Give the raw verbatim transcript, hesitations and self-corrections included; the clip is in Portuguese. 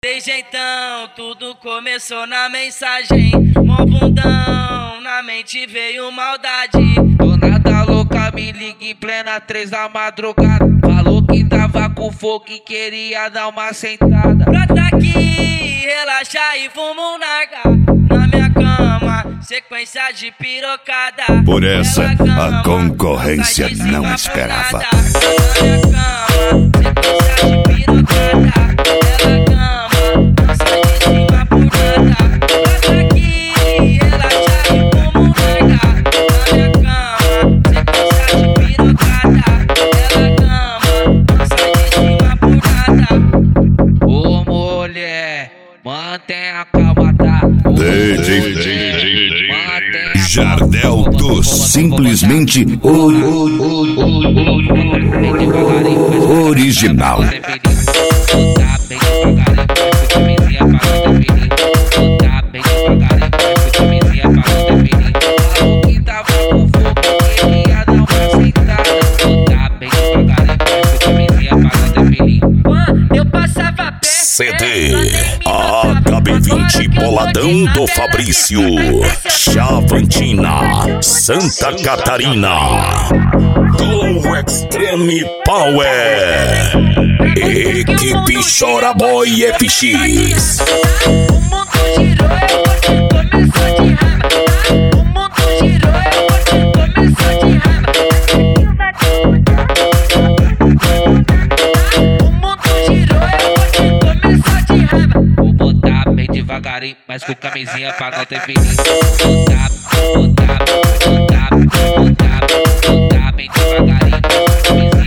Desde então, tudo começou na mensagem. Mó bundão, na mente veio maldade. Do nada louca me liga em plena três da madrugada. Falou que tava com fogo e queria dar uma sentada. Brota aqui, relaxa e vamos largar. Na minha cama, sequência de pirocada. Por essa, a concorrência não esperava. Na minha cama, sequência de pirocada. Ela cama, não sai de cima por nada. Brota aqui, relaxa e vamos largar. Na minha cama, sequência de pirocada. Ela cama, não sai de cima por nada. Ô mulher, mantém a calma, tá? D J Jardel do simplesmente original. Eu passava perto. C D H B vinte Boladão do Fabrício, Chavantina, Santa Catarina, com Extreme Power, equipe Chora Boy F X. O mundo girou e você começou de raiva. O mundo girou e você começou de raiva. O mundo girou e você começou de raiva. Vou botar bem devagarinho, mas com camisinha pra não ter perigo. Botar, botar, botar, botar, botar bem devagarinho.